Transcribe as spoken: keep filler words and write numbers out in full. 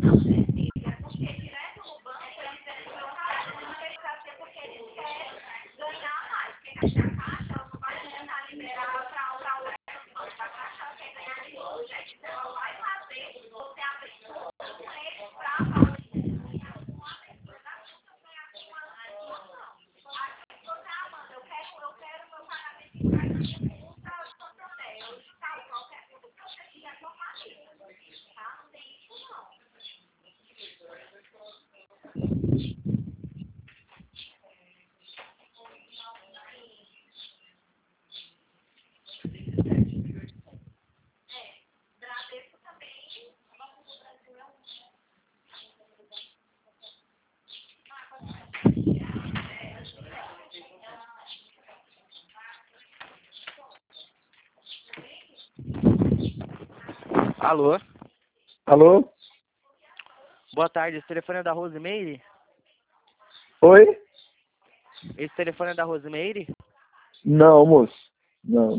Alô? Alô? Boa tarde, esse telefone é da Rosemeire? Oi? Esse telefone é da Rosemeire? Não, moço. Não.